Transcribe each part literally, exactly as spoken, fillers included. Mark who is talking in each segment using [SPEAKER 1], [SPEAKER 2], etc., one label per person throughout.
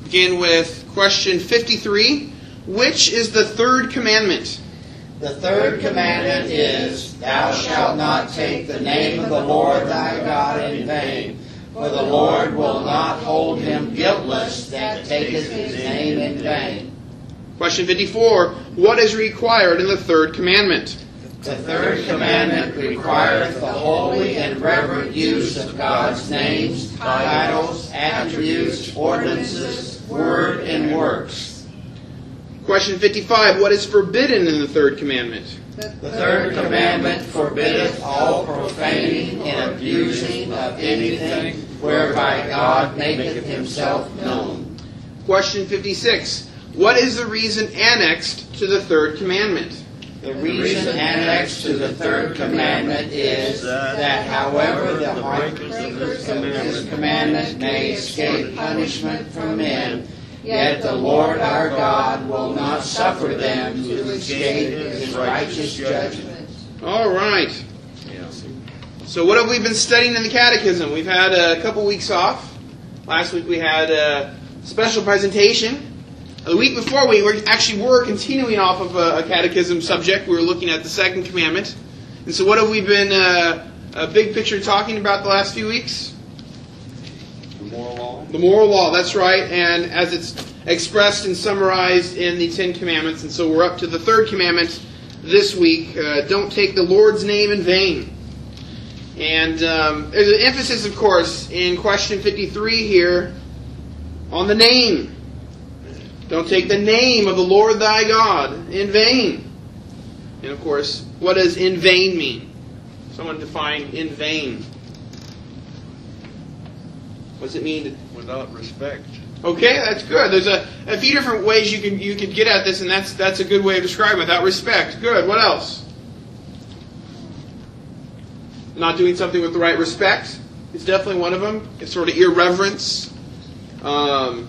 [SPEAKER 1] begin with question fifty-three. Which is the third commandment?
[SPEAKER 2] The third commandment is, Thou shalt not take the name of the Lord thy God in vain, for the Lord will not hold him guiltless that taketh his name in vain.
[SPEAKER 1] Question fifty-four. What is required in the third commandment?
[SPEAKER 2] The third commandment requireth the holy and reverent use of God's names, titles, attributes, ordinances, word, and works.
[SPEAKER 1] Question fifty-five. What is forbidden in the third commandment?
[SPEAKER 2] The third commandment forbiddeth all profaning and abusing of anything whereby God maketh himself known.
[SPEAKER 1] Question fifty-six. What is the reason annexed to the third commandment?
[SPEAKER 2] The reason annexed to the third commandment is that however the breakers of this commandment may escape punishment from men, yet the Lord our God will not suffer them to escape his righteous judgment.
[SPEAKER 1] All right. So what have we been studying in the Catechism? We've had a couple weeks off. Last week we had a special presentation. The week before we were actually were continuing off of a, a Catechism subject. We were looking at the second commandment. And so what have we been, uh, a big picture, talking about the last few weeks?
[SPEAKER 3] The moral law.
[SPEAKER 1] The moral law, that's right. And as it's expressed and summarized in the Ten Commandments. And so we're up to the third commandment this week. Uh, don't take the Lord's name in vain. And um, there's an emphasis, of course, in question fifty-three here on the name. Don't take the name of the Lord thy God in vain. And of course, what does in vain mean? Someone define in vain. What does it mean? To...
[SPEAKER 3] Without respect.
[SPEAKER 1] Okay, that's good. There's a, a few different ways you can you could get at this, and that's that's a good way of describing it. Without respect. Good. What else? Not doing something with the right respect is definitely one of them. It's sort of irreverence. Um,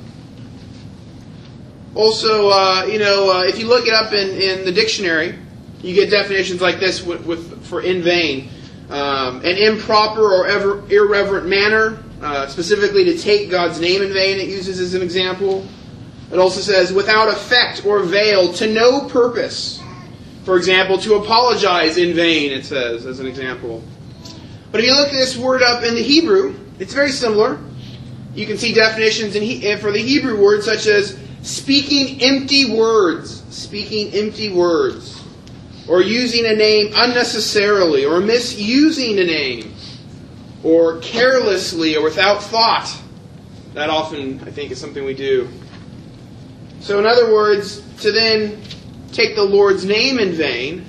[SPEAKER 1] also, uh, you know, uh, if you look it up in, in the dictionary, you get definitions like this with, with for in vain. Um, an improper or ever irreverent manner, uh, specifically to take God's name in vain, it uses as an example. It also says without effect or veil, to no purpose. For example, to apologize in vain, it says as an example. But if you look at this word up in the Hebrew, it's very similar. You can see definitions in he, for the Hebrew word such as speaking empty words, speaking empty words, or using a name unnecessarily, or misusing a name, or carelessly or without thought. That often, I think, is something we do. So in other words, to then take the Lord's name in vain,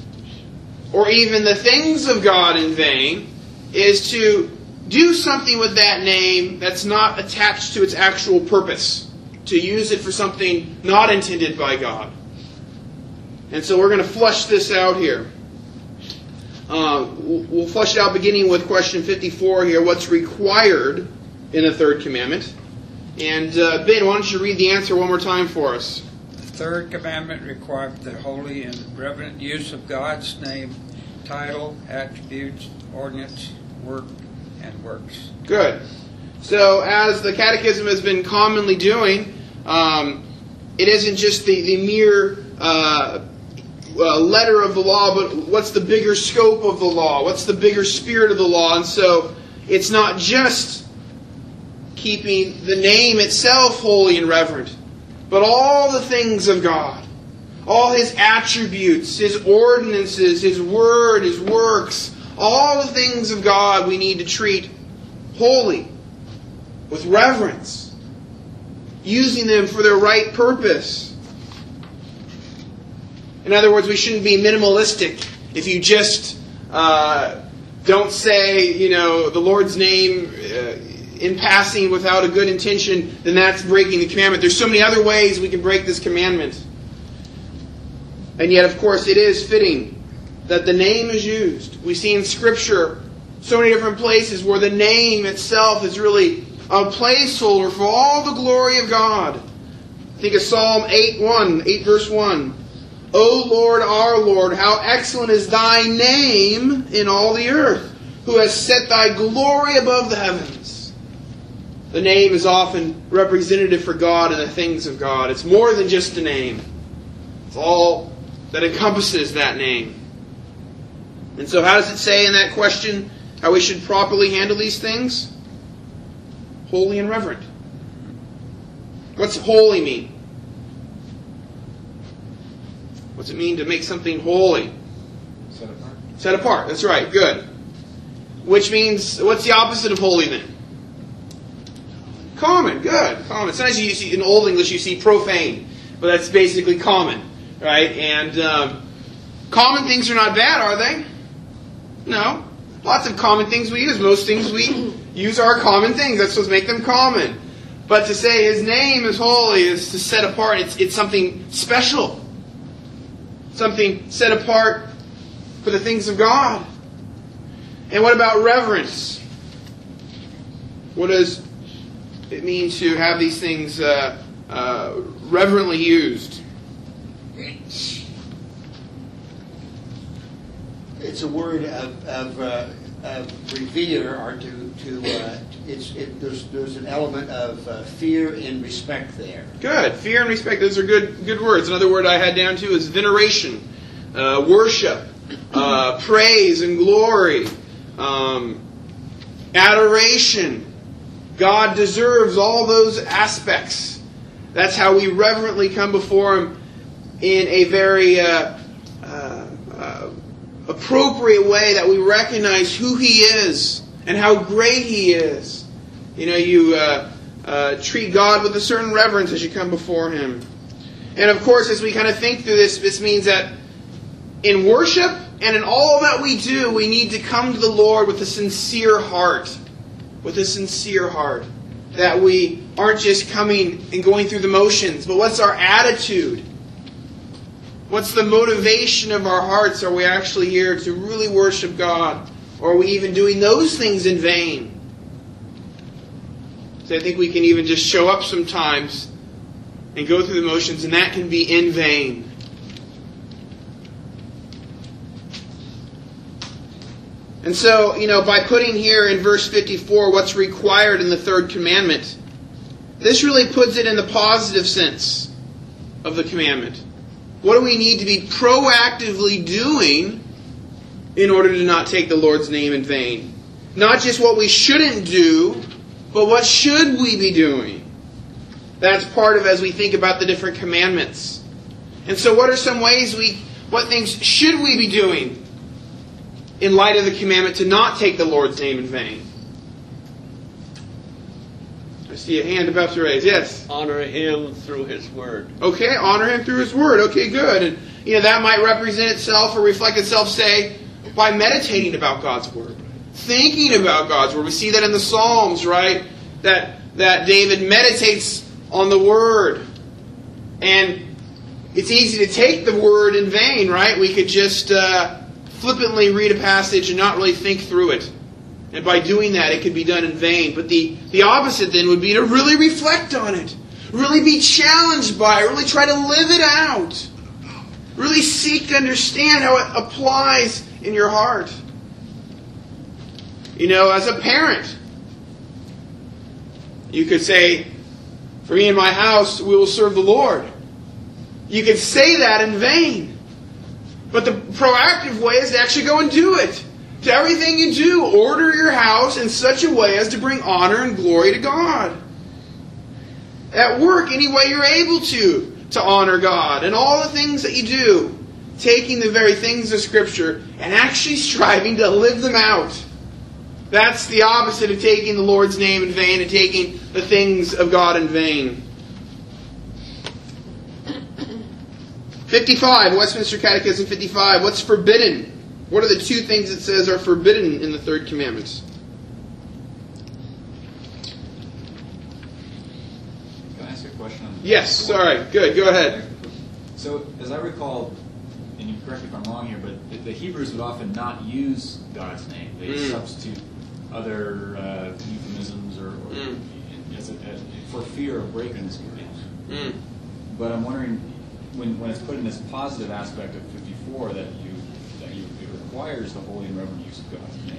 [SPEAKER 1] or even the things of God in vain, is to do something with that name that's not attached to its actual purpose. To use it for something not intended by God. And so we're going to flush this out here. Uh, we'll flush it out beginning with question fifty-four here. What's required in the third commandment? And uh, Ben, why don't you read the answer one more time for us?
[SPEAKER 4] The third commandment requires the holy and reverent use of God's name, title, attributes, ordinance, work, and works.
[SPEAKER 1] Good. So as the Catechism has been commonly doing, um, it isn't just the, the mere uh, uh, letter of the law, but what's the bigger scope of the law? What's the bigger spirit of the law? And so it's not just keeping the name itself holy and reverent, but all the things of God. All His attributes, His ordinances, His word, His works, all the things of God we need to treat holy, with reverence, using them for their right purpose. In other words, we shouldn't be minimalistic. If you just uh, don't say, you know, the Lord's name uh, in passing without a good intention, then that's breaking the commandment. There's so many other ways we can break this commandment. And yet, of course, it is fitting that the name is used. We see in Scripture so many different places where the name itself is really a placeholder for all the glory of God. Think of Psalm eight one, eight verse one. O Lord, our Lord, how excellent is Thy name in all the earth, who has set Thy glory above the heavens. The name is often representative for God and the things of God. It's more than just a name. It's all that encompasses that name. And so how does it say in that question how we should properly handle these things? Holy and reverent. What's holy mean? What's it mean to make something holy?
[SPEAKER 5] Set apart.
[SPEAKER 1] Set apart. That's right. Good. Which means, what's the opposite of holy then? Common. Good. Common. Sometimes you see, in Old English you see profane, but that's basically common, right? And um, common things are not bad, are they? No. Lots of common things we use. Most things we use are common things. That's what makes them common. But to say His name is holy is to set apart. It's, it's something special. Something set apart for the things of God. And what about reverence? What does it mean to have these things uh, uh, reverently used?
[SPEAKER 2] It's a word of, of, uh, of revere, or to, to uh, it's, it, there's, there's an element of uh, fear and respect there.
[SPEAKER 1] Good. Fear and respect, those are good good words. Another word I had down too is veneration, uh, worship, uh, praise and glory, um, adoration. God deserves all those aspects. That's how we reverently come before Him in a very uh, uh, uh, appropriate way, that we recognize who He is and how great He is. You know, you uh, uh, treat God with a certain reverence as you come before Him. And of course, as we kind of think through this, this means that in worship and in all that we do, we need to come to the Lord with a sincere heart. With a sincere heart. That we aren't just coming and going through the motions, but what's our attitude? What's the motivation of our hearts? Are we actually here to really worship God? Or are we even doing those things in vain? So I think we can even just show up sometimes and go through the motions, and that can be in vain. And so, you know, by putting here in verse fifty-four what's required in the third commandment, this really puts it in the positive sense of the commandment. What do we need to be proactively doing in order to not take the Lord's name in vain? Not just what we shouldn't do, but what should we be doing? That's part of as we think about the different commandments. And so what are some ways we, what things should we be doing in light of the commandment to not take the Lord's name in vain? I see a hand about to raise. Yes?
[SPEAKER 3] Honor Him through His Word.
[SPEAKER 1] Okay, honor Him through His Word. Okay, good. And you know, that might represent itself or reflect itself, say, by meditating about God's Word. Thinking about God's Word. We see that in the Psalms, right? That, that David meditates on the Word. And it's easy to take the Word in vain, right? We could just uh, flippantly read a passage and not really think through it. And by doing that, it could be done in vain. But the, the opposite then would be to really reflect on it. Really be challenged by it. Really try to live it out. Really seek to understand how it applies in your heart. You know, as a parent, you could say, for me and my house, we will serve the Lord. You could say that in vain. But the proactive way is to actually go and do it. To everything you do, order your house in such a way as to bring honor and glory to God. At work, any way you're able to, to honor God. And all the things that you do, taking the very things of Scripture and actually striving to live them out. That's the opposite of taking the Lord's name in vain and taking the things of God in vain. fifty-five, Westminster Catechism fifty-five. What's forbidden? What are the two things it says are forbidden in the third commandment?
[SPEAKER 5] Can I ask a question? On
[SPEAKER 1] Yes, sorry. Good, go ahead.
[SPEAKER 5] So, as I recall, and you correct me if I'm wrong here, but the, the Hebrews would often not use God's name. They
[SPEAKER 1] Mm.
[SPEAKER 5] substitute other uh, euphemisms or, or
[SPEAKER 1] Mm.
[SPEAKER 5] as a, as, for fear of breaking this commandment.
[SPEAKER 1] Mm.
[SPEAKER 5] But I'm wondering, when, when it's put in this positive aspect of fifty-four, that you that you, it requires the holy and reverent use of God's name.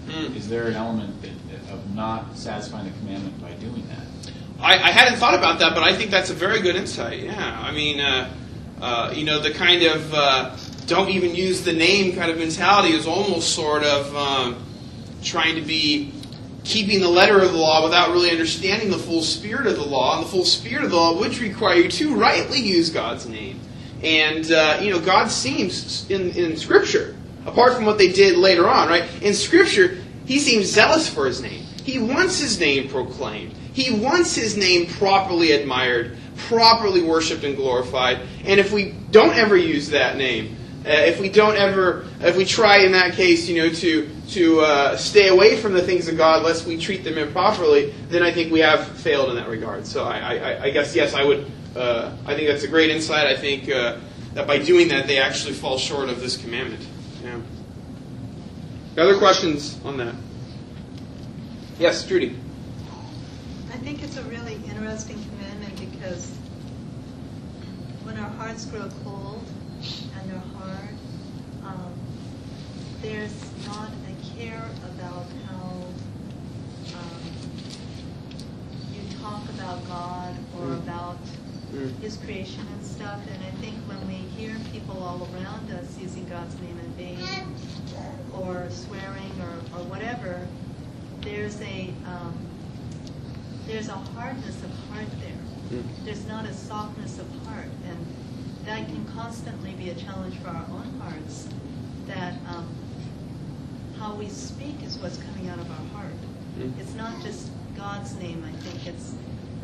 [SPEAKER 1] Mm.
[SPEAKER 5] Is there an element that, of not satisfying the commandment by doing that?
[SPEAKER 1] I, I hadn't thought about that, but I think that's a very good insight. Yeah, I mean, uh, uh, you know, the kind of uh, don't even use the name kind of mentality is almost sort of um, trying to be keeping the letter of the law without really understanding the full spirit of the law, and the full spirit of the law which require you to rightly use God's name. And, uh, you know, God seems, in, in Scripture, apart from what they did later on, right? In Scripture, He seems zealous for His name. He wants His name proclaimed. He wants His name properly admired, properly worshipped and glorified. And if we don't ever use that name, uh, if we don't ever, if we try in that case, you know, to to uh, stay away from the things of God lest we treat them improperly, then I think we have failed in that regard. So I, I, I guess, yes, I would, uh, I think that's a great insight. I think uh, that by doing that, they actually fall short of this commandment. Yeah. Other questions on that? Yes, Judy.
[SPEAKER 6] I think it's a really interesting commandment because when our hearts grow cold and they're hard, um, there's not a care about how um, you talk about God or mm. about mm. His creation and stuff. And I think when we hear people all around us using God's name in vain or swearing or, or whatever, there's a um, there's a hardness of heart there. Mm. There's not a softness of heart, and that can constantly be a challenge for our own hearts. That um, how we speak is what's coming out of our heart. Mm. It's not just God's name. I think it's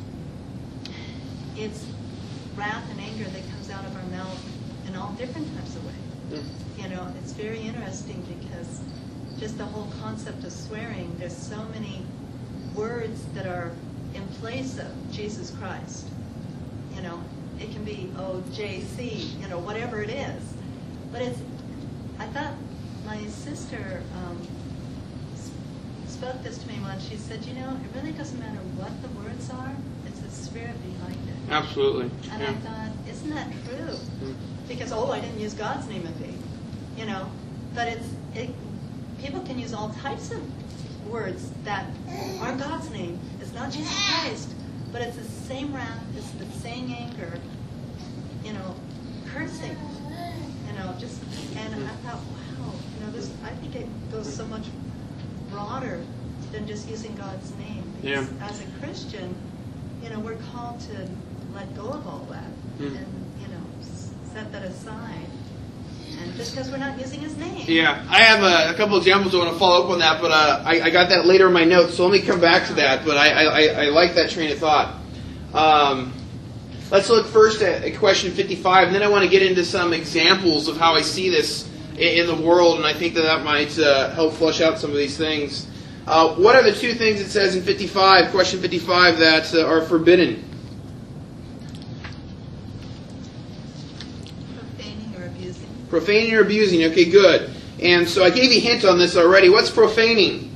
[SPEAKER 6] it's wrath and anger that comes out of our mouth in all different types of ways. Mm. You know, it's very interesting because just the whole concept of swearing, there's so many words that are in place of Jesus Christ. You know, it can be O J C, you know, whatever it is. But it's, I thought my sister um, spoke this to me once. She said, you know, it really doesn't matter what the words are, it's the spirit behind it.
[SPEAKER 1] Absolutely.
[SPEAKER 6] And
[SPEAKER 1] yeah.
[SPEAKER 6] I thought, isn't that true? Mm. Because, oh, I didn't use God's name in vain. You know, but it's, it, people can use all types of words that are God's name. It's not Jesus Christ, but it's the same wrath, it's the same anger, you know, cursing, you know, just, and I thought, wow, you know, this, I think it goes so much broader than just using God's name. Because
[SPEAKER 1] yeah.
[SPEAKER 6] as a Christian, you know, we're called to let go of all that mm. and, you know, set that aside. And just because we're not using His name.
[SPEAKER 1] Yeah, I have a, a couple examples I want to follow up on that, but uh, I, I got that later in my notes, so let me come back to that. But I, I, I like that train of thought. Um, let's look first at, at question fifty-five, and then I want to get into some examples of how I see this in, in the world, and I think that that might uh, help flesh out some of these things. Uh, what are the two things it says in fifty-five, question fifty-five, that uh, are forbidden? Profaning or abusing. Okay, good. And so I gave you a hint on this already. What's profaning?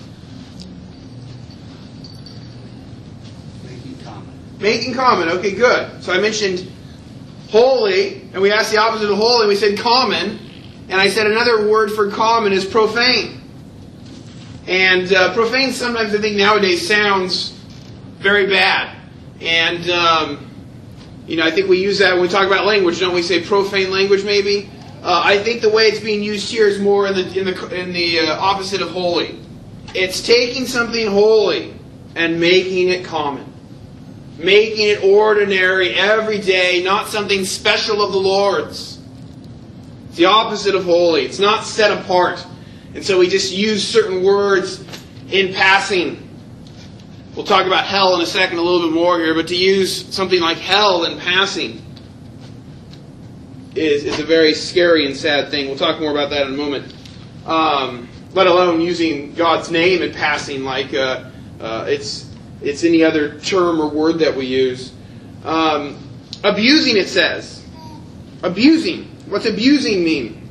[SPEAKER 2] Making common.
[SPEAKER 1] Making common. Okay, good. So I mentioned holy, and we asked the opposite of holy, and we said common. And I said another word for common is profane. And uh, profane sometimes I think nowadays sounds very bad. And, um, you know, I think we use that when we talk about language, don't we? Say profane language maybe? Uh, I think the way it's being used here is more in the in the in the uh, opposite of holy. It's taking something holy and making it common, making it ordinary, everyday, not something special of the Lord's. It's the opposite of holy. It's not set apart, and so we just use certain words in passing. We'll talk about hell in a second, a little bit more here, but to use something like hell in passing is, is a very scary and sad thing. We'll talk more about that in a moment. Um, let alone using God's name in passing like uh, uh, it's it's any other term or word that we use. Um, abusing, it says. Abusing. What's abusing mean?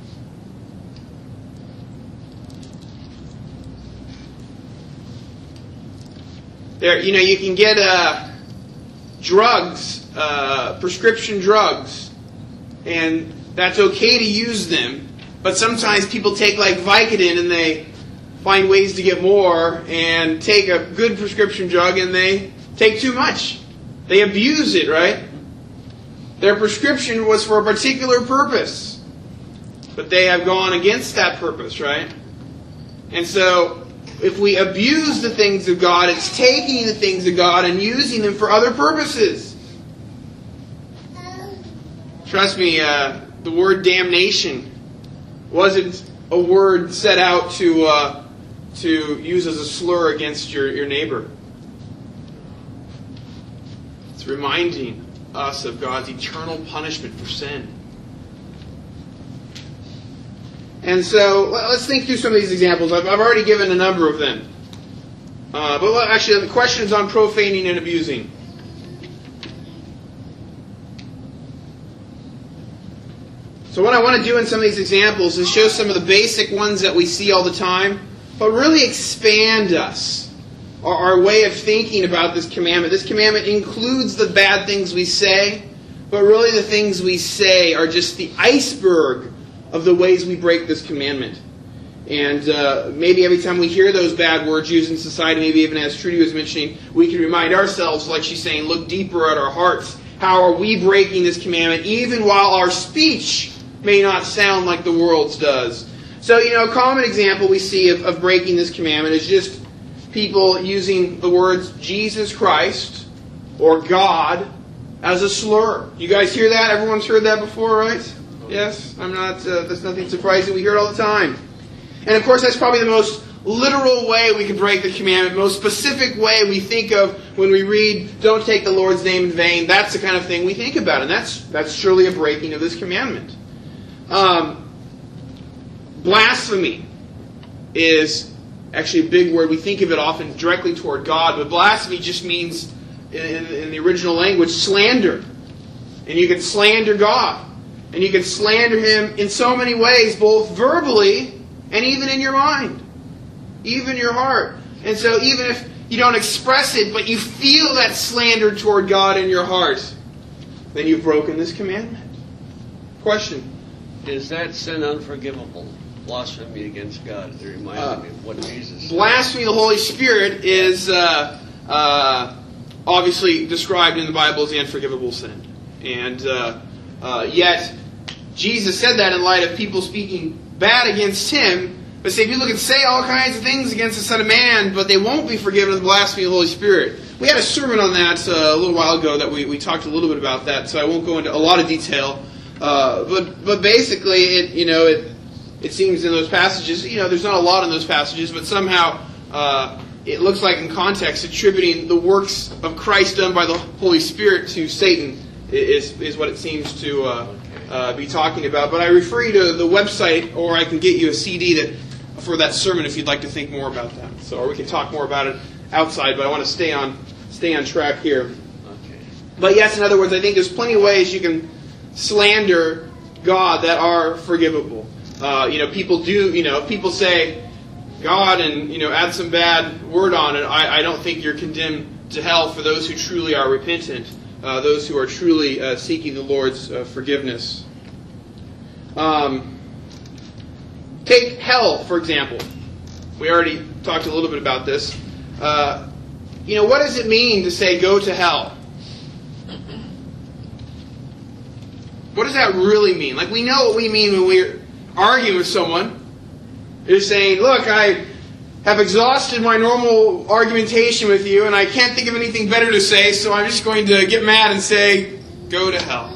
[SPEAKER 1] There, you know, you can get uh, drugs, uh, prescription drugs, and that's okay to use them. But sometimes people take like Vicodin and they find ways to get more and take a good prescription drug and they take too much. They abuse it, right? Their prescription was for a particular purpose, but they have gone against that purpose, right? And so, if we abuse the things of God, it's taking the things of God and using them for other purposes. Trust me, uh, the word damnation wasn't a word set out to uh, to use as a slur against your, your neighbor. It's reminding us of God's eternal punishment for sin. And so, let's think through some of these examples. I've, I've already given a number of them. Uh, but well, actually, the question is on profaning and abusing. So what I want to do in some of these examples is show some of the basic ones that we see all the time, but really expand us, our, our way of thinking about this commandment. This commandment includes the bad things we say, but really the things we say are just the iceberg of the ways we break this commandment. And uh, maybe every time we hear those bad words used in society, maybe even as Trudy was mentioning, we can remind ourselves, like she's saying, look deeper at our hearts. How are we breaking this commandment, even while our speech may not sound like the world's does? So, you know, a common example we see of, of breaking this commandment is just people using the words Jesus Christ or God as a slur. You guys hear that? Everyone's heard that before, right? Yes? I'm not, uh, that's nothing surprising. We hear it all the time. And of course, that's probably the most literal way we can break the commandment, most specific way we think of when we read, don't take the Lord's name in vain. That's the kind of thing we think about. And that's that's surely a breaking of this commandment. Um, blasphemy is actually a big word. We think of it often directly toward God, but blasphemy just means, in, in the original language, slander. And you can slander God. And you can slander Him in so many ways, both verbally and even in your mind. Even your heart. And so even if you don't express it, but you feel that slander toward God in your heart, then you've broken this commandment. Question.
[SPEAKER 3] Is that sin unforgivable? Blasphemy against God. It reminded
[SPEAKER 1] Uh,
[SPEAKER 3] me of what Jesus said.
[SPEAKER 1] Blasphemy of the Holy Spirit is uh, uh, obviously described in the Bible as the unforgivable sin. And uh, uh, yet, Jesus said that in light of people speaking bad against Him. But say people can say all kinds of things against the Son of Man, but they won't be forgiven of the blasphemy of the Holy Spirit. We had a sermon on that uh, a little while ago that we, we talked a little bit about that, so I won't go into a lot of detail. Uh, but but basically, it you know it it seems in those passages, you know, there's not a lot in those passages, but somehow uh, it looks like in context attributing the works of Christ done by the Holy Spirit to Satan is is what it seems to uh, uh, be talking about. But I refer you to the website, or I can get you a C D that for that sermon if you'd like to think more about that. So, or we can talk more about it outside. But I want to stay on stay on track here.
[SPEAKER 3] Okay.
[SPEAKER 1] But yes, in other words, I think there's plenty of ways you can slander God that are forgivable. Uh, you know, people do. You know, people say God and you know add some bad word on it. I, I don't think you're condemned to hell for those who truly are repentant, uh, those who are truly uh, seeking the Lord's uh, forgiveness. Um, take hell, for example. We already talked a little bit about this. Uh, you know, what does it mean to say go to hell? What does that really mean? Like, we know what we mean when we're arguing with someone. You're saying, look, I have exhausted my normal argumentation with you, and I can't think of anything better to say, so I'm just going to get mad and say, go to hell.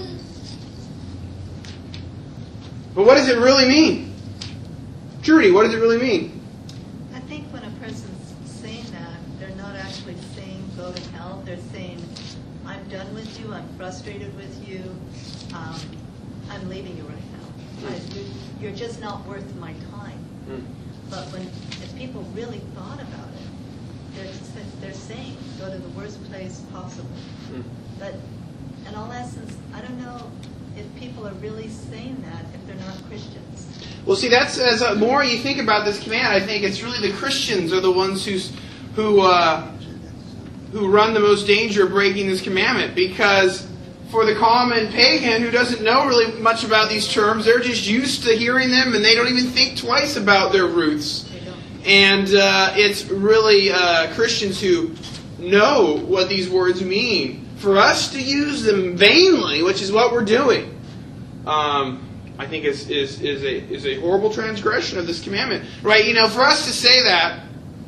[SPEAKER 1] But what does it really mean? Trudy, what does it really mean?
[SPEAKER 6] I think when a person's saying that, they're not actually saying go to hell. They're saying, I'm done with you, I'm frustrated with you, um, I'm leaving you right now. I, you, you're just not worth my time.
[SPEAKER 1] Hmm.
[SPEAKER 6] But when if people really thought about it, they're, they're saying go to the worst place possible.
[SPEAKER 1] Hmm.
[SPEAKER 6] But in all essence, I don't know if people are really saying that if they're not Christians.
[SPEAKER 1] Well, see, that's as uh, more you think about this command, I think it's really the Christians are the ones who's, who uh, who run the most danger of breaking this commandment. Because for the common pagan who doesn't know really much about these terms, they're just used to hearing them, and they don't even think twice about their roots.
[SPEAKER 6] They don't.
[SPEAKER 1] And uh, it's really uh, Christians who know what these words mean. For us to use them vainly, which is what we're doing, um, I think is, is, is, a, is a horrible transgression of this commandment. Right? You know, for us to say that,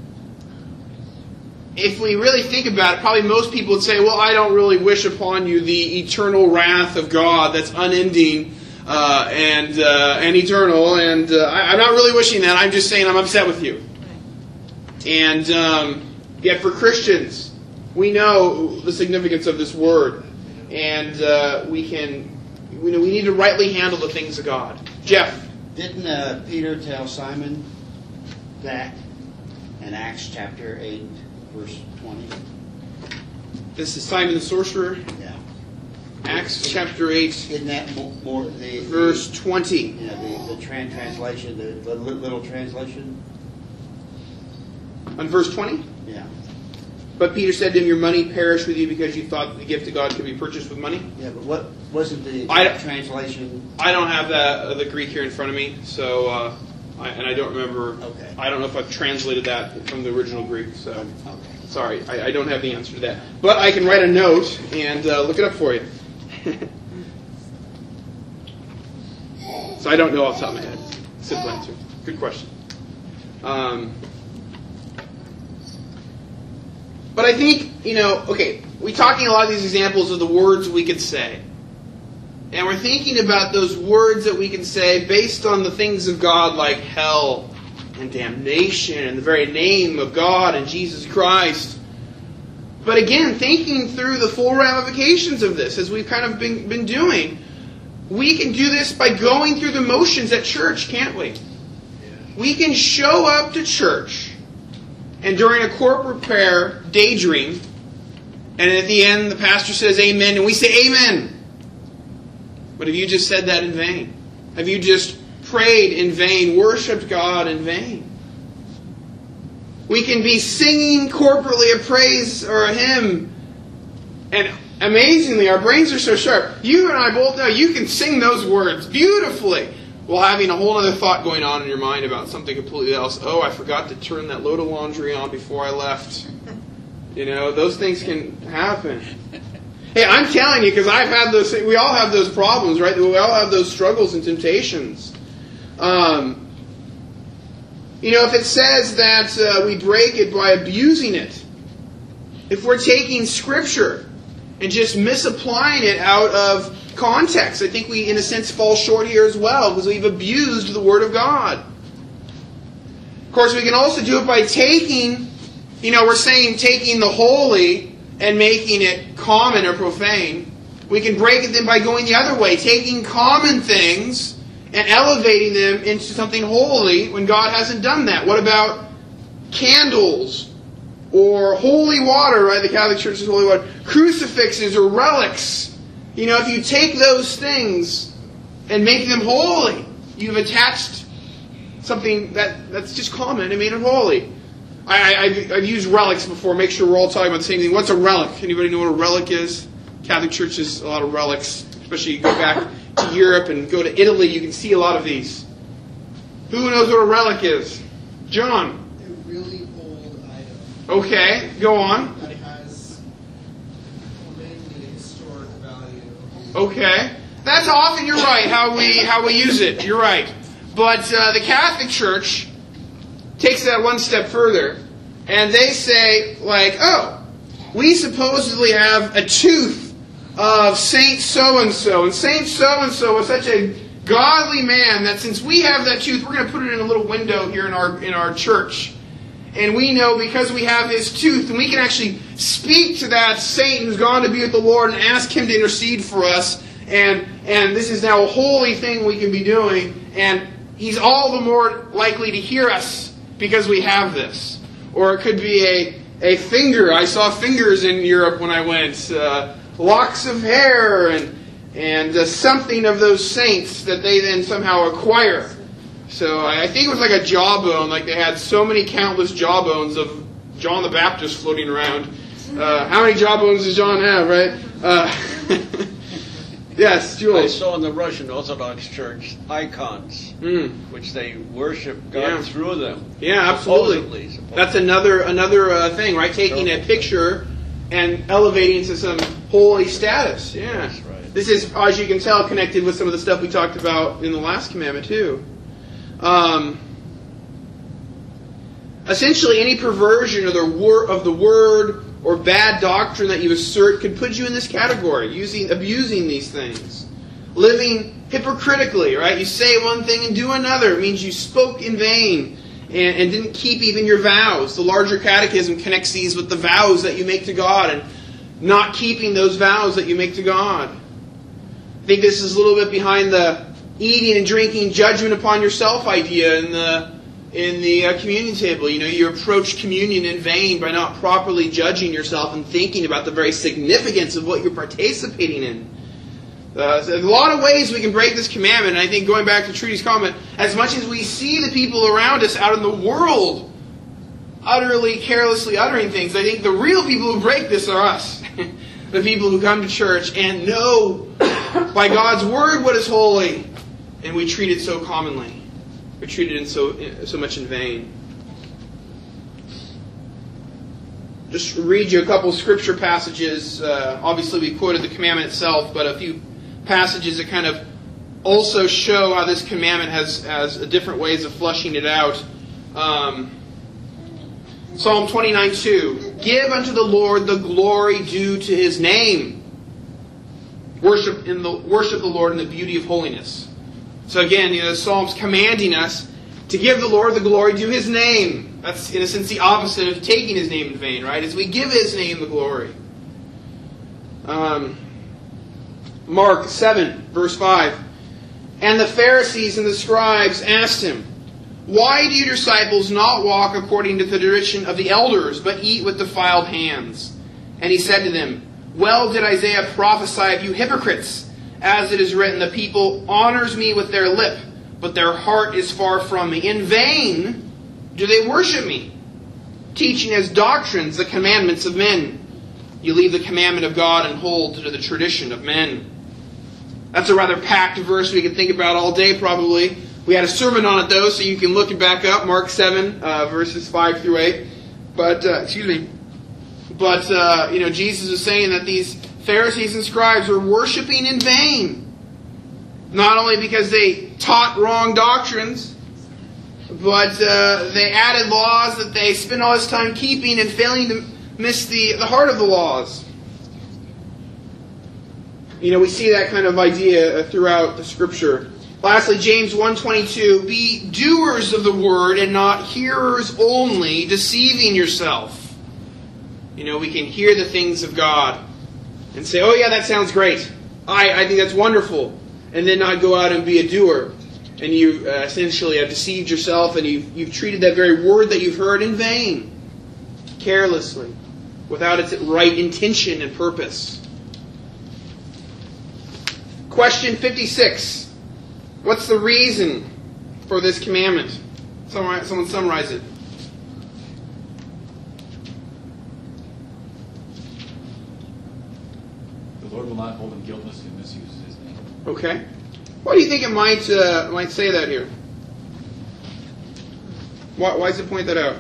[SPEAKER 1] if we really think about it, probably most people would say, well, I don't really wish upon you the eternal wrath of God that's unending uh, and uh, and eternal, and uh, I, I'm not really wishing that. I'm just saying I'm upset with you. And um, yet for Christians, we know the significance of this word, and uh, we can, we know we need to rightly handle the things of God. Jeff?
[SPEAKER 2] Didn't uh, Peter tell Simon that in Acts chapter eight, verse twenty?
[SPEAKER 1] This is Simon the sorcerer.
[SPEAKER 2] Yeah.
[SPEAKER 1] Acts chapter eight,
[SPEAKER 2] Isn't that more, more the
[SPEAKER 1] verse
[SPEAKER 2] the,
[SPEAKER 1] twenty.
[SPEAKER 2] you know, the the tran- translation, the, the li- little translation?
[SPEAKER 1] On verse twenty?
[SPEAKER 2] Yeah.
[SPEAKER 1] But Peter said to him, your money perish with you because you thought that the gift of God could be purchased with money.
[SPEAKER 2] Yeah, but what wasn't the
[SPEAKER 1] I-
[SPEAKER 2] translation?
[SPEAKER 1] I don't have that uh, the Greek here in front of me, so uh, I, and I don't remember.
[SPEAKER 2] Okay.
[SPEAKER 1] I don't know if I've translated that from the original Greek. So
[SPEAKER 2] Okay.
[SPEAKER 1] sorry, I, I don't have the answer to that. But I can write a note and uh, look it up for you. So I don't know off the top of my head. Simple answer. Good question. Um, but I think, you know, okay, we're talking a lot of these examples of the words we could say. And we're thinking about those words that we can say based on the things of God like hell and damnation and the very name of God and Jesus Christ. But again, thinking through the full ramifications of this, as we've kind of been, been doing, we can do this by going through the motions at church, can't we? We can show up to church and during a corporate prayer, daydream, and at the end the pastor says amen, and we say amen. But have you just said that in vain? Have you just prayed in vain, worshipped God in vain? We can be singing corporately a praise or a hymn, and amazingly, our brains are so sharp. You and I both know you can sing those words beautifully while having a whole other thought going on in your mind about something completely else. Oh, I forgot to turn that load of laundry on before I left. You know, those things can happen. Hey, I'm telling you, because I've had those. We all have those problems, right? We all have those struggles and temptations. Um, you know, if it says that uh, we break it by abusing it, if we're taking Scripture and just misapplying it out of context, I think we, in a sense, fall short here as well, because we've abused the Word of God. Of course, we can also do it by taking, you know, we're saying taking the holy and making it common or profane. We can break it then by going the other way, taking common things and elevating them into something holy when God hasn't done that. What about candles or holy water, right? The Catholic Church is holy water. Crucifixes or relics. You know, if you take those things and make them holy, you've attached something that, that's just common and made it holy. I, I, I've, I've used relics before. Make sure we're all talking about the same thing. What's a relic? Anybody know what a relic is? Catholic Church has a lot of relics. Especially you go back to Europe and go to Italy, you can see a lot of these. Who knows what a relic is? John?
[SPEAKER 7] A really old item.
[SPEAKER 1] Okay, go on.
[SPEAKER 7] That has mainly historic value.
[SPEAKER 1] Okay. That's often, you're right, how we how we use it. You're right. But uh, the Catholic Church takes that one step further, and they say, like, oh, we supposedly have a tooth of Saint so-and-so, and Saint so-and-so was such a godly man that since we have that tooth, we're going to put it in a little window here in our in our church. And we know because we have his tooth, and we can actually speak to that saint who's gone to be with the Lord and ask him to intercede for us. And and this is now a holy thing we can be doing. And he's all the more likely to hear us because we have this. Or it could be a, a finger. I saw fingers in Europe when I went. Uh, locks of hair and, and uh, something of those saints that they then somehow acquire. So I think it was like a jawbone, like they had so many countless jawbones of John the Baptist floating around. Uh, how many jawbones does John have, right? Uh, Yes,
[SPEAKER 3] I
[SPEAKER 1] Julie.
[SPEAKER 3] saw in the Russian Orthodox Church icons,
[SPEAKER 1] Mm.
[SPEAKER 3] which they worship God
[SPEAKER 1] Yeah.
[SPEAKER 3] through them.
[SPEAKER 1] Yeah, absolutely.
[SPEAKER 3] Supposedly, supposedly.
[SPEAKER 1] That's another another uh, thing, right? Taking a picture and elevating it to some holy status. Yeah.
[SPEAKER 3] That's right.
[SPEAKER 1] This is, as you can tell, connected with some of the stuff we talked about in the last commandment too. Um, essentially, any perversion of the wor- of the word or bad doctrine that you assert could put you in this category, using abusing these things, living hypocritically. Right? You say one thing and do another. It means you spoke in vain. And, and didn't keep even your vows. The larger catechism connects these with the vows that you make to God and not keeping those vows that you make to God. I think this is a little bit behind the eating and drinking judgment upon yourself idea in the in the uh, communion table. You know, you approach communion in vain by not properly judging yourself and thinking about the very significance of what you're participating in. Uh, so there's a lot of ways we can break this commandment, and I think going back to Trudy's comment, as much as we see the people around us out in the world utterly, carelessly uttering things, I think the real people who break this are us. The people who come to church and know by God's Word what is holy, and we treat it so commonly. We treat it in so, so much in vain. Just read you a couple scripture passages. Uh, obviously we quoted the commandment itself, but a few passages that kind of also show how this commandment has, has different ways of fleshing it out. Um, Psalm twenty-nine two. Give unto the Lord the glory due to His name. Worship in the worship the Lord in the beauty of holiness. So again, you know, the Psalm's commanding us to give the Lord the glory due His name. That's in a sense the opposite of taking His name in vain, right? As we give His name the glory. Um, Mark seven, verse five. And the Pharisees and the scribes asked Him, Why do your disciples not walk according to the tradition of the elders, but eat with defiled hands? And He said to them, Well did Isaiah prophesy of you hypocrites, as it is written, The people honors me with their lip, but their heart is far from me. In vain do they worship me, teaching as doctrines the commandments of men. You leave the commandment of God and hold to the tradition of men. That's a rather packed verse we could think about all day probably. We had a sermon on it though, so you can look it back up. Mark seven, uh, verses five through eight. But, uh, excuse me. But, uh, you know, Jesus is saying that these Pharisees and scribes were worshiping in vain. Not only because they taught wrong doctrines, but uh, they added laws that they spent all this time keeping and failing to miss the, the heart of the laws. You know, we see that kind of idea throughout the Scripture. Lastly, James one twenty-two, Be doers of the word and not hearers only, deceiving yourself. You know, we can hear the things of God and say, oh yeah, that sounds great. I, I think that's wonderful. And then not go out and be a doer. And you uh, essentially have deceived yourself and you've, you've treated that very word that you've heard in vain. Carelessly. Without its right intention and purpose. Question fifty-six. What's the reason for this commandment? Someone, someone summarize it.
[SPEAKER 5] The Lord will not hold him guiltless who misuses His name.
[SPEAKER 1] Okay. Why do you think it might uh, might say that here? Why, why does it point that out?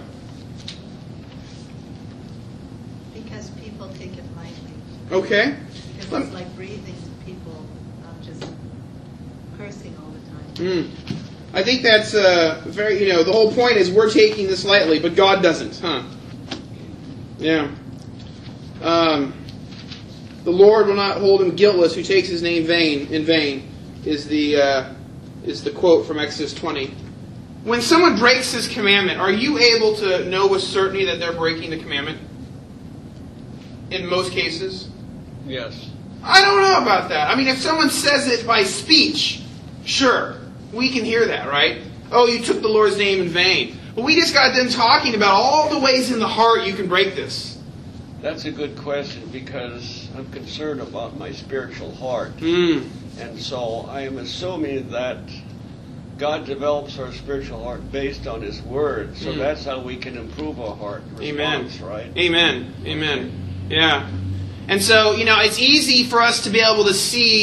[SPEAKER 6] Because people take it lightly.
[SPEAKER 1] Okay.
[SPEAKER 6] Because
[SPEAKER 1] Let-
[SPEAKER 6] it's like breathing to people, um, just cursing all the time.
[SPEAKER 1] Mm. I think that's uh, very, you know, the whole point is we're taking this lightly, but God doesn't, huh? Yeah. Um, the Lord will not hold him guiltless who takes His name vain in vain is the uh, is the quote from Exodus twenty. When someone breaks this commandment, are you able to know with certainty that they're breaking the commandment? In most cases?
[SPEAKER 3] Yes.
[SPEAKER 1] I don't know about that. I mean, if someone says it by speech, sure, we can hear that, right? Oh, you took the Lord's name in vain. But we just got them talking about all the ways in the heart you can break this.
[SPEAKER 3] That's a good question because I'm concerned about my spiritual heart.
[SPEAKER 1] Mm.
[SPEAKER 3] And so I am assuming that God develops our spiritual heart based on His Word. So
[SPEAKER 1] Mm.
[SPEAKER 3] that's how we can improve our heart
[SPEAKER 1] Amen.
[SPEAKER 3] response, right?
[SPEAKER 1] Amen. Amen. Yeah. And so, you know, it's easy for us to be able to see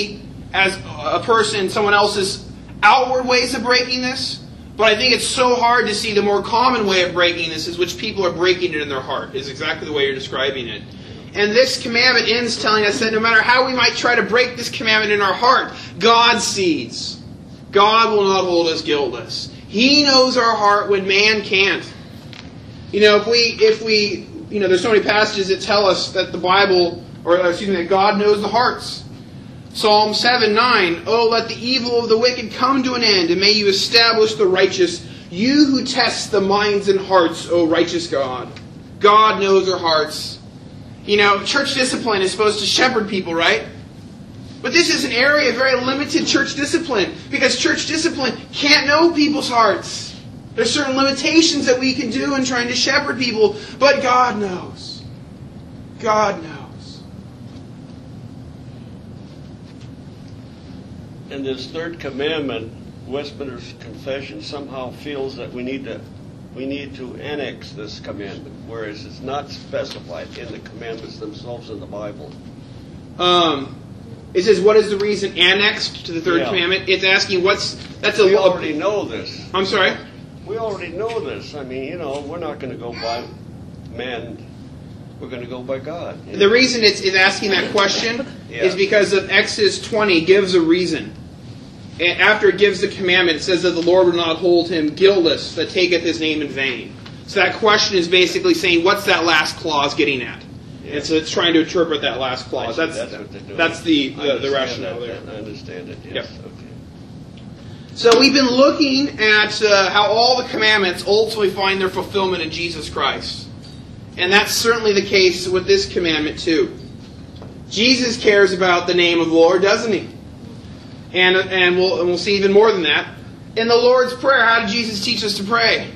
[SPEAKER 1] as a person someone else's outward ways of breaking this, but I think it's so hard to see the more common way of breaking this is which people are breaking it in their heart, is exactly the way you're describing it. And this commandment ends telling us that no matter how we might try to break this commandment in our heart, God sees. God will not hold us guiltless. He knows our heart when man can't. You know, if we, if we, you know, there's so many passages that tell us that the Bible, or excuse me, that God knows the hearts. Psalm seven nine, "Oh, let the evil of the wicked come to an end, and may you establish the righteous. You who test the minds and hearts, O righteous God." God knows our hearts. You know, church discipline is supposed to shepherd people, right? But this is an area of very limited church discipline, because church discipline can't know people's hearts. There's certain limitations that we can do in trying to shepherd people, but God knows. God knows.
[SPEAKER 3] In this third commandment, Westminster Confession somehow feels that we need to we need to annex this commandment, whereas it's not specified in the commandments themselves in the Bible.
[SPEAKER 1] Um, it says, what is the reason annexed to the third
[SPEAKER 3] Yeah.
[SPEAKER 1] commandment? It's asking what's... that's a.
[SPEAKER 3] We already know this.
[SPEAKER 1] I'm sorry?
[SPEAKER 3] We already know this. I mean, you know, we're not going to go by man. We're going to go by God.
[SPEAKER 1] The reason it's, it's asking that question
[SPEAKER 3] Yeah.
[SPEAKER 1] is because of Exodus twenty gives a reason. And after it gives the commandment, it says that the Lord will not hold him guiltless that taketh his name in vain. So that question is basically saying, what's that last clause getting at?
[SPEAKER 3] Yeah.
[SPEAKER 1] And so it's trying to interpret that last clause.
[SPEAKER 3] I
[SPEAKER 1] That's
[SPEAKER 3] see, that's what they're doing.
[SPEAKER 1] that's the,
[SPEAKER 3] I
[SPEAKER 1] the, the
[SPEAKER 3] understand
[SPEAKER 1] rationale
[SPEAKER 3] that,
[SPEAKER 1] there.
[SPEAKER 3] I understand it, yes.
[SPEAKER 1] Yep.
[SPEAKER 3] Okay.
[SPEAKER 1] So we've been looking at uh, how all the commandments ultimately find their fulfillment in Jesus Christ. And that's certainly the case with this commandment too. Jesus cares about the name of the Lord, doesn't he? And and we'll and we'll see even more than that. In the Lord's Prayer, how did Jesus teach us to pray?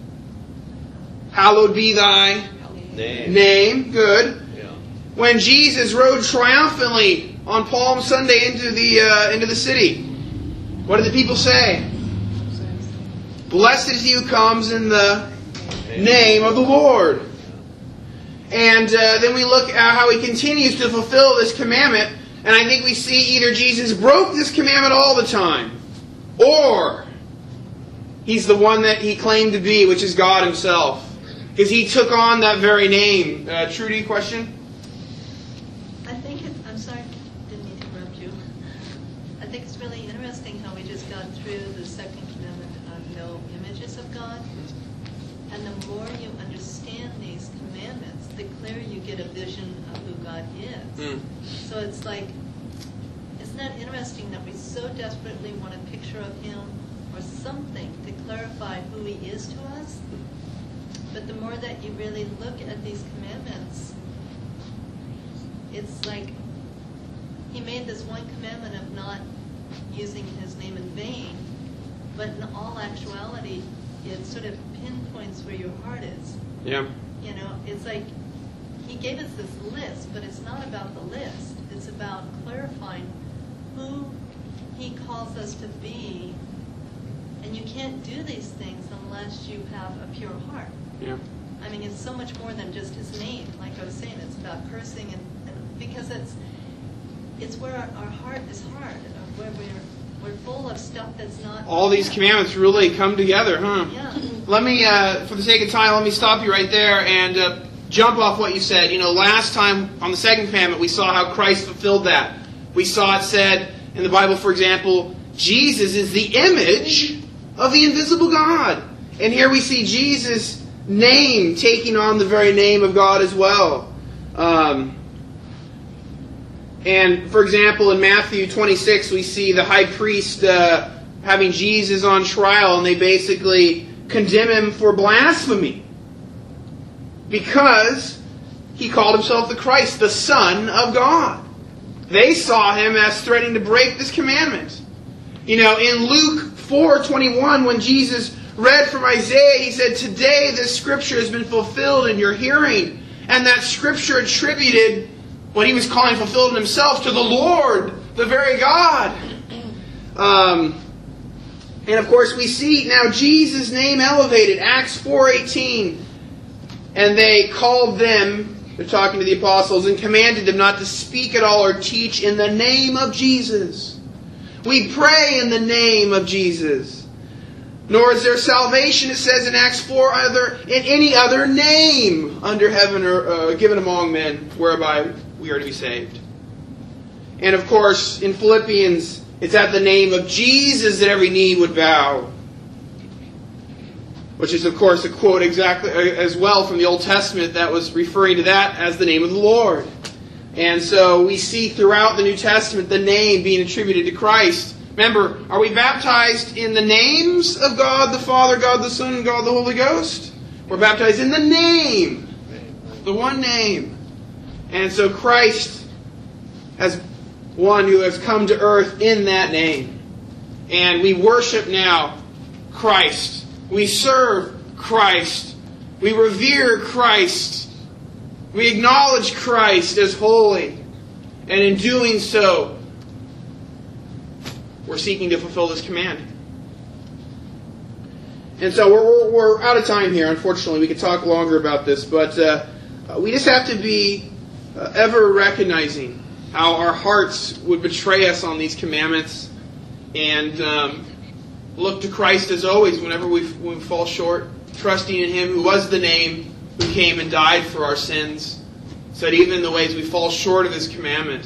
[SPEAKER 1] Hallowed be thy
[SPEAKER 3] Name.
[SPEAKER 1] name. Good.
[SPEAKER 3] Yeah.
[SPEAKER 1] When Jesus rode triumphantly on Palm Sunday into the uh, into the city, what did the people say? Blessed is he who comes in the name of the Lord. And uh, then we look at how he continues to fulfill this commandment. And I think we see either Jesus broke this commandment all the time, or he's the one that he claimed to be, which is God himself. Because he took on that very name. Uh, Trudy, question?
[SPEAKER 6] I think it, I'm sorry, didn't mean to interrupt you. I think it's really interesting how we just got through the second commandment of no images of God. And the more you understand these commandments, the clearer you get a vision of who God is.
[SPEAKER 1] Mm.
[SPEAKER 6] So it's like, isn't that interesting that we so desperately want a picture of Him or something to clarify who He is to us? But the more that you really look at these commandments, it's like He made this one commandment of not using His name in vain, but in all actuality, it sort of pinpoints where your heart is.
[SPEAKER 1] Yeah.
[SPEAKER 6] You know, it's like He gave us this list, but it's not about the list. It's about clarifying who He calls us to be. And you can't do these things unless you have a pure heart.
[SPEAKER 1] Yeah.
[SPEAKER 6] I mean, it's so much more than just His name. Like I was saying, it's about cursing, and, and because it's it's where our, our heart is hard, uh, where we're we're full of stuff that's not.
[SPEAKER 1] All these commandments really come together, huh?
[SPEAKER 6] Yeah.
[SPEAKER 1] Let me, uh, for the sake of time, let me stop you right there and uh, jump off what you said. You know, last time on the second commandment, we saw how Christ fulfilled that. We saw it said in the Bible, for example, Jesus is the image of the invisible God. And here we see Jesus' name taking on the very name of God as well. Um, and, for example, in Matthew twenty-six, we see the high priest uh, having Jesus on trial, and they basically condemn him for blasphemy because he called himself the Christ, the Son of God. They saw him as threatening to break this commandment. You know, in Luke four twenty-one, when Jesus read from Isaiah, he said, "Today this scripture has been fulfilled in your hearing." And that scripture attributed what he was calling fulfilled in himself to the Lord, the very God. Um, and of course we see now Jesus' name elevated. Acts four eighteen. And they called them, they're talking to the apostles, and commanded them not to speak at all or teach in the name of Jesus. We pray in the name of Jesus. Nor is there salvation, it says in Acts four, other in any other name under heaven or uh, given among men whereby we are to be saved. And of course, in Philippians, it's at the name of Jesus that every knee would bow. Which is, of course, a quote exactly as well from the Old Testament that was referring to that as the name of the Lord. And so we see throughout the New Testament the name being attributed to Christ. Remember, are we baptized in the names of God the Father, God the Son, and God the Holy Ghost? We're baptized in the name. The one name. And so Christ has one who has come to earth in that name. And we worship now Christ. We serve Christ. We revere Christ. We acknowledge Christ as holy. And in doing so, we're seeking to fulfill this command. And so we're, we're out of time here, unfortunately. We could talk longer about this, but uh, we just have to be uh, ever recognizing how our hearts would betray us on these commandments, and um, look to Christ as always whenever we, when we fall short, trusting in Him who was the name, who came and died for our sins, so that even in the ways we fall short of His commandment,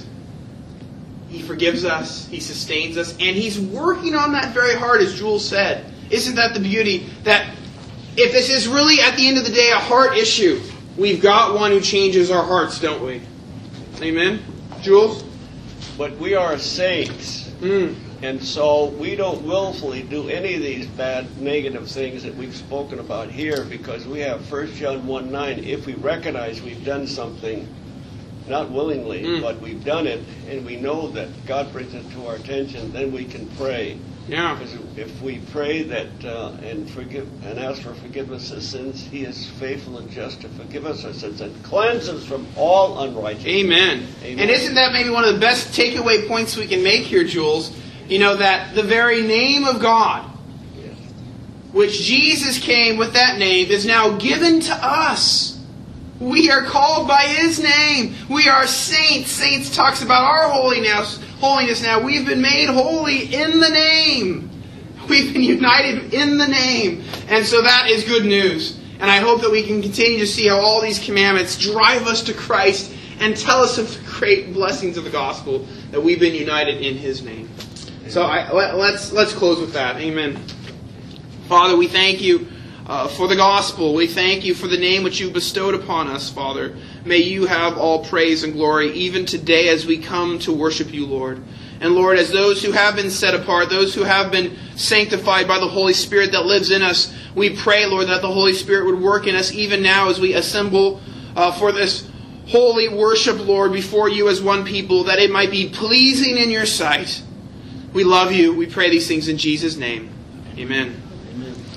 [SPEAKER 1] He forgives us, He sustains us, and He's working on that very hard, as Jules said. Isn't that the beauty? That if this is really, at the end of the day, a heart issue, we've got one who changes our hearts, don't we? Amen? Jules?
[SPEAKER 3] But we are saints.
[SPEAKER 1] Mm.
[SPEAKER 3] And so we don't willfully do any of these bad, negative things that we've spoken about here, because we have First John one nine. If we recognize we've done something, not willingly,
[SPEAKER 1] Mm.
[SPEAKER 3] but we've done it, and we know that God brings it to our attention, then we can pray.
[SPEAKER 1] Yeah.
[SPEAKER 3] Because if we pray that uh, and forgive and ask for forgiveness of sins, He is faithful and just to forgive us our sins and cleanse us from all unrighteousness.
[SPEAKER 1] Amen.
[SPEAKER 3] Amen.
[SPEAKER 1] And isn't that maybe one of the best takeaway points we can make here, Jules? You know, that the very name of God,
[SPEAKER 3] Yes.
[SPEAKER 1] which Jesus came with that name, is now given to us. We are called by His name. We are saints. Saints talks about our holiness. Holiness now. We've been made holy in the name. We've been united in the name. And so that is good news. And I hope that we can continue to see how all these commandments drive us to Christ and tell us of the great blessings of the gospel, that we've been united in His name. So I, let, let's let's close with that. Amen. Father, we thank You uh, for the gospel. We thank You for the name which You bestowed upon us, Father. May You have all praise and glory, even today as we come to worship You, Lord. And Lord, as those who have been set apart, those who have been sanctified by the Holy Spirit that lives in us, we pray, Lord, that the Holy Spirit would work in us even now as we assemble uh, for this holy worship, Lord, before You as one people, that it might be pleasing in Your sight. We love You. We pray these things in Jesus' name. Amen.
[SPEAKER 3] Amen.